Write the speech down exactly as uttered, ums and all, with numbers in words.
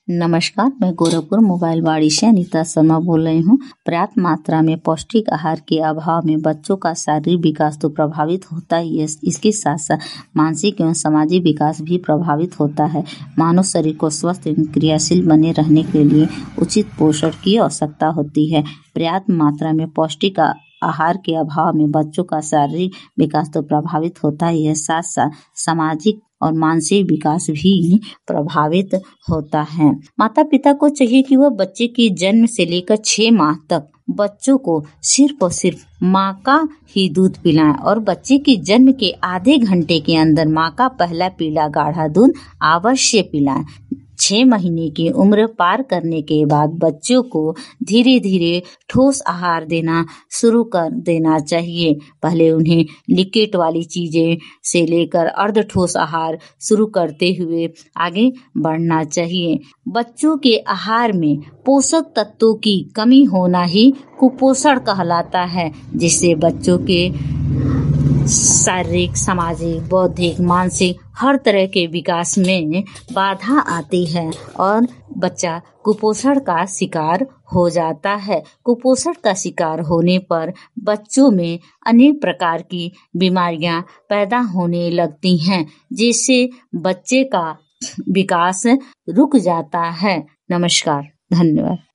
नमस्कार, मैं गोरखपुर मोबाइल वाड़ी से अनीता शर्मा बोल रही हूँ। पर्याप्त मात्रा में पौष्टिक आहार के अभाव में बच्चों का शारीरिक विकास तो प्रभावित होता ही है, इसके साथ साथ मानसिक एवं सामाजिक विकास भी प्रभावित होता है। मानव शरीर को स्वस्थ एवं क्रियाशील बने रहने के लिए उचित पोषण की आवश्यकता होती है। पर्याप्त मात्रा में पौष्टिक आहार के अभाव में बच्चों का शारीरिक विकास तो प्रभावित होता ही है, साथ साथ सामाजिक और मानसिक विकास भी प्रभावित होता है। माता पिता को चाहिए कि वह बच्चे के जन्म से लेकर छह माह तक बच्चों को सिर्फ और सिर्फ माँ का ही दूध पिलाएं और बच्चे के जन्म के आधे घंटे के अंदर माँ का पहला पीला गाढ़ा दूध अवश्य पिलाएं। छह महीने की उम्र पार करने के बाद बच्चों को धीरे धीरे ठोस आहार देना शुरू कर देना चाहिए। पहले उन्हें लिक्विड वाली चीजें से लेकर अर्ध ठोस आहार शुरू करते हुए आगे बढ़ना चाहिए। बच्चों के आहार में पोषक तत्वों की कमी होना ही कुपोषण कहलाता है, जिससे बच्चों के शारीरिक, सामाजिक, बौद्धिक, मानसिक हर तरह के विकास में बाधा आती है और बच्चा कुपोषण का शिकार हो जाता है। कुपोषण का शिकार होने पर बच्चों में अनेक प्रकार की बीमारियां पैदा होने लगती हैं, जिससे बच्चे का विकास रुक जाता है। नमस्कार, धन्यवाद।